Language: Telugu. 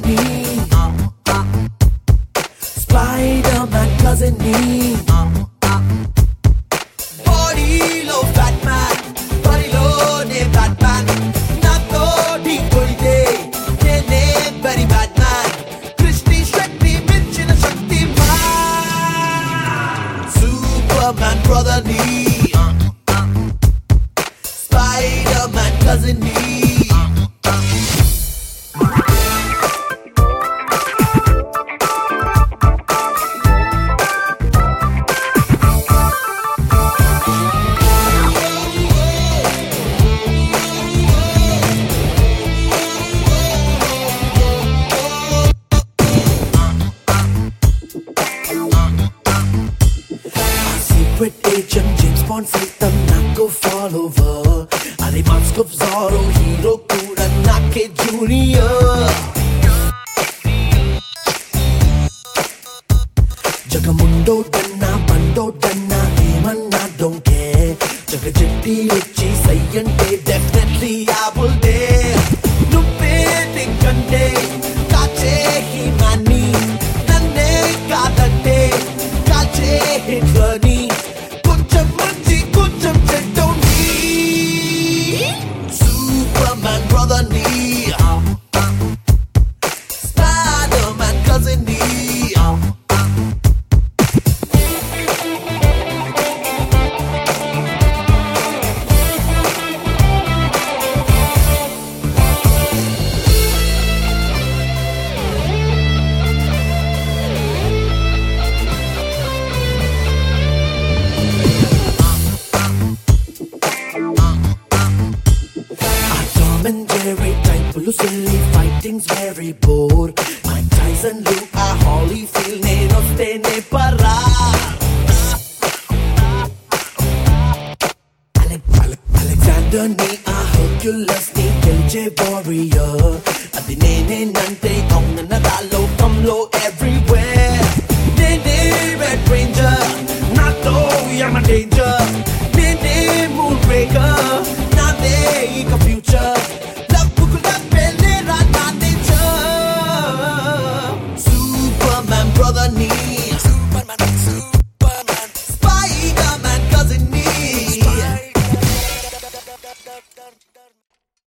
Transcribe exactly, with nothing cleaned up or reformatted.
brother-ni, Spider-Man cousin-ni, బాడీలో ఫ్యాట్ మ్యాన్, బడిలోనే బ్యాట్ మ్యాన్, నాతో ఢీ కొడితే నేనే వెరీ బ్యాడ్ మ్యాన్, క్రిస్టి శక్తి మించిన శక్తి మ్యాన్, సూపర్మ్యాన్ బ్రదర్-ni, Spider-Man cousin-ni. Secret agent James Bond సైతం నాకు ఫాలోవర్, అరే మాస్క్ ఆఫ్ జారో హీరో కూడా నాకే జూనియర్, జగముండోడన్నా బండోడన్నా ఏమన్నా డోంట్ కేర్, జగ జట్టి వచ్చి సై అంటే డెఫినెట్లీ ఐ విల్ డేర్, నువ్వే దిక్కంటే కాచే హిమాని, నన్నే కాదంటే కాచే హిట్లర్ని, కొంచెం మంచి కొంచెం చెడ్డోని, సూపర్మ్యాన్ బ్రదర్-ni, Spider-Man cousin-ni. Tom and Jerry type silly fighting's very bored, Mike Tyson Luke a Holyfield నేను వస్తేనే పరా, Alexander-ni a Hercules-ni గెలిచే warrior, అది నేనేనంటే అవునన్న దాలో కంలో everywhere, నేనే Red Ranger, నాతో యమ danger.